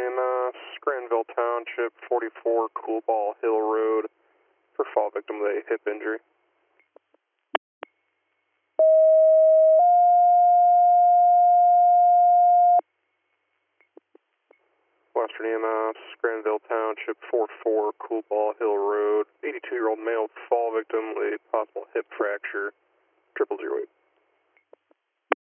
EMS, Granville Township, 44 Cool Ball Hill Road, for fall victim with a hip injury. Western EMS, Granville Township, 44 Cool Ball Hill Road, 82-year-old male fall victim with a possible hip fracture, 0008.